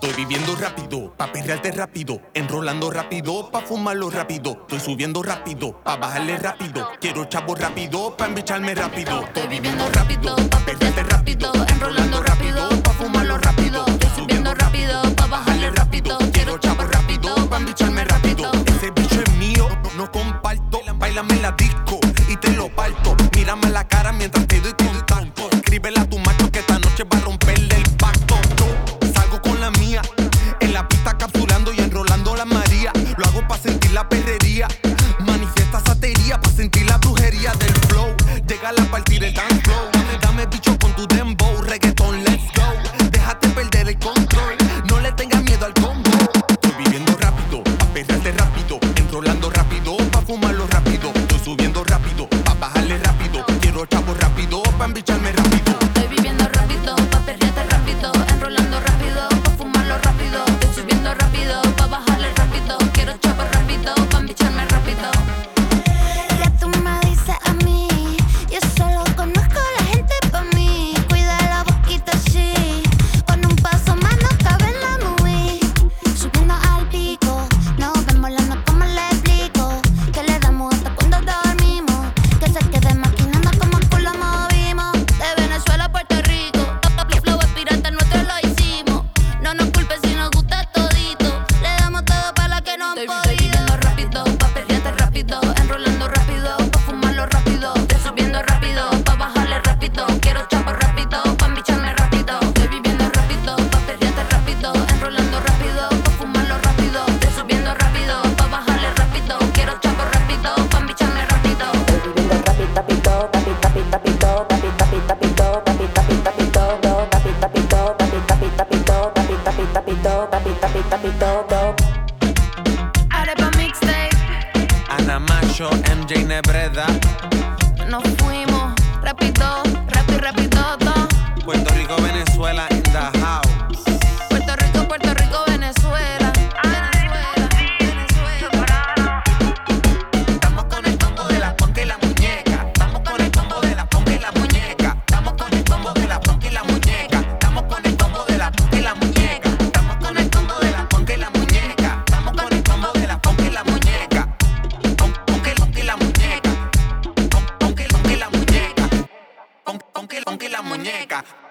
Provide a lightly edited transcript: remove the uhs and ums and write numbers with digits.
Estoy viviendo rápido, pa' perrearte rápido. Enrolando rápido, pa' fumarlo rápido. Estoy subiendo rápido, pa' bajarle rápido. Quiero chavo rápido, pa' embicharme rápido. Estoy viviendo rápido, pa' perrearte rápido. Enrolando rápido, pa' fumarlo rápido. Estoy subiendo rápido, pa' bajarle rápido. Quiero chavo rápido, pa' embicharme rápido. Ese bicho es mío, no comparto. Báilame en la disco y te lo parto. Mírame a la cara mientras te doy contacto. Escríbele a tu macho que esta noche va a romperle el pacto. Yo salgo con la mía, en la pista capsulando y enrolando la María. Lo hago pa' sentir la perrería, manifiesta satería pa' sentir la brujería del flow. Llega la partir el dance flow. Dame bicho con tu dembow, reggaeton, let's go. Déjate perder el control, no le tengas miedo al combo. Estoy viviendo rápido, pa' perrearte rápido. Enrolando rápido, pa' fumarlo rápido. Estoy subiendo rápido, pa' bajarle rápido. Quiero chavo rápido, pa' embicharme rápido. Estoy viviendo rápido, pa' perrearte rápido. Enrolando rápido, pa' fumarlo rápido. Estoy subiendo rápido, pa' bajarle rápido. Quiero chavo rápido, pa' embicharme rápido. Ya tú me dices a mí, yo solo conozco a la gente pa' mí. Cuida la boquita así, con un paso más no cabe en la movie. Subiendo al pico, nos vemos la noche como le explico. Que le damos hasta cuando dormimos, que se quede maquinando como el culo movimos. De Venezuela a Puerto Rico, los flow es pirata, nuestro lo hicimos. No nos culpes si nos gusta todito, le damos todo para la que no han Estoy podido. viviendo rápido, pa' perrearte rápido. Enrolando rápido, pa' fumarlo rápido. Estoy subiendo rápido, pa' bajarle rápido. Quiero chavo rápido, pa' embicharme rápido. Estoy viviendo rápido, pa' perrearte rápido. Enrolando rápido, pa' fumarlo rápido. Estoy subiendo rápido, pa' bajarle rápido. Quiero chavo rápido, pa' embicharme rápido. Estoy viviendo rápido, rapito, tapi, tapi, tapito, tapi, tapi, tapito, tapi, tapi, tapito, do, tapi, tapito, tapi, tapi, tapito, tapi, tapi, tapito, tapi, tapi, tapito, do. Arepa mixtape, Ana Macho, MJ Nebreda. nos fuimos rápido, rápido, todo. Puerto Rico, Venezuela, in the house. Puerto Rico, Venezuela. Estamos con el combo de la ponca y la muñeca. Estamos con el combo de la ponca y la muñeca. Estamos con el combo de la ponca y la muñeca. Estamos con el combo de la ponca y la muñeca. Estamos con el combo de la ponca y la muñeca. Estamos con el combo de la ponca y la muñeca. Ponca y la muñeca. Ponca y la muñeca. Ponca y la muñeca.